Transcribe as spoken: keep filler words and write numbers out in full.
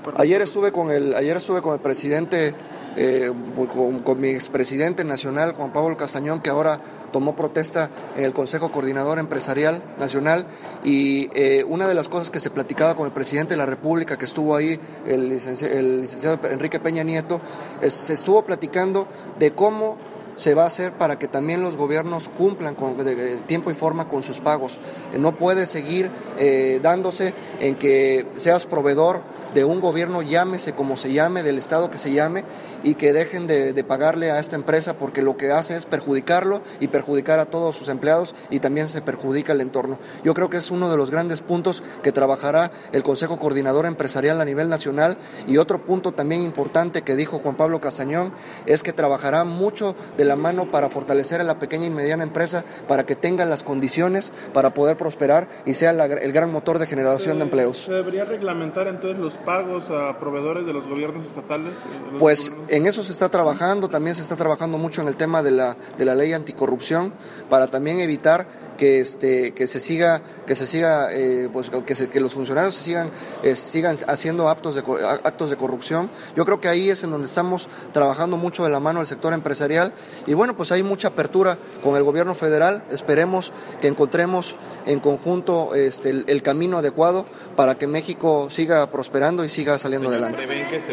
Ayer estuve con el, ayer estuve con el presidente, eh, con, con mi expresidente nacional, Juan Pablo Castañón, que ahora tomó protesta en el Consejo Coordinador Empresarial Nacional, y eh, una de las cosas que se platicaba con el presidente de la República, que estuvo ahí, el, licenci- el licenciado Enrique Peña Nieto, es, se estuvo platicando de cómo se va a hacer para que también los gobiernos cumplan con de, de tiempo y forma con sus pagos. Eh, no puede seguir eh, dándose en que seas proveedor de un gobierno, llámese como se llame, del estado que se llame, y que dejen de, de pagarle a esta empresa, porque lo que hace es perjudicarlo y perjudicar a todos sus empleados, y también se perjudica el entorno. Yo creo que es uno de los grandes puntos que trabajará el Consejo Coordinador Empresarial a nivel nacional. Y otro punto también importante que dijo Juan Pablo Castañón es que trabajará mucho de la mano para fortalecer a la pequeña y mediana empresa, para que tengan las condiciones para poder prosperar y sea la, el gran motor de generación se, de empleos. ¿Se debería reglamentar entonces los pagos a proveedores de los gobiernos estatales? Los pues gobiernos... en eso se está trabajando. También se está trabajando mucho en el tema de la, de la ley anticorrupción, para también evitar que este que se siga que se siga eh, pues que, se, que los funcionarios se sigan eh, sigan haciendo actos de actos de corrupción. Yo creo que ahí es en donde estamos trabajando mucho de la mano del sector empresarial, y bueno, pues hay mucha apertura con el gobierno federal. Esperemos que encontremos en conjunto este el, el camino adecuado para que México siga prosperando y siga saliendo adelante.